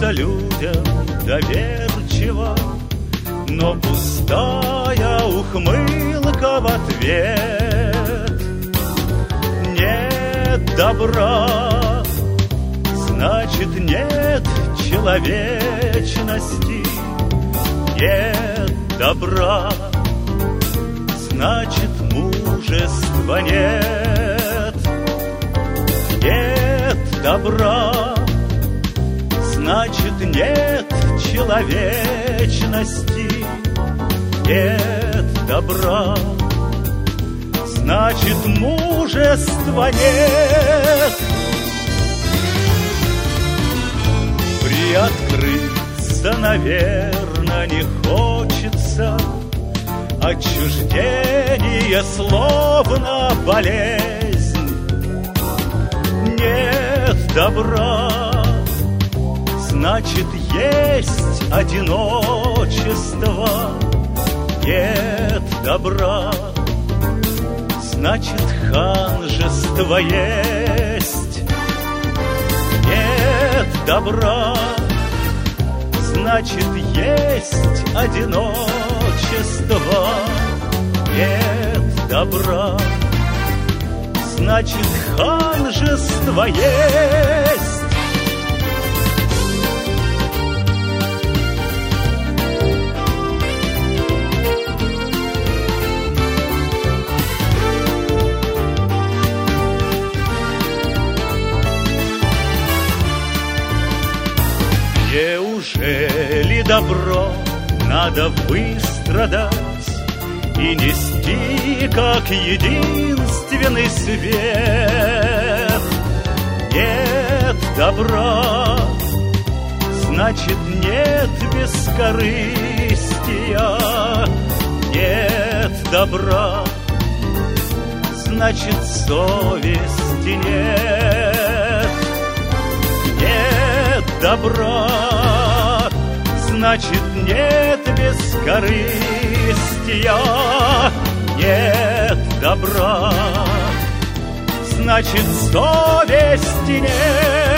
кажется людям доверчиво, но пустая ухмылка в ответ. Нет добра, значит нет человечности. Нет добра, значит мужества нет. Нет добра, значит нет человечности. Нет добра, значит мужества нет. Приоткрыться, наверно, не хочется. Отчуждение словно болезнь. Нет добра, значит есть одиночество. Нет добра, значит ханжество есть. Нет добра, значит есть одиночество. Нет добра, значит ханжество есть. Неужели добро надо выстрадать и нести, как единственный свет? Нет добра, значит нет бескорыстия. Нет добра, значит совести нет. Нет добра, значит нет бескорыстия. Нет добра, значит совести нет.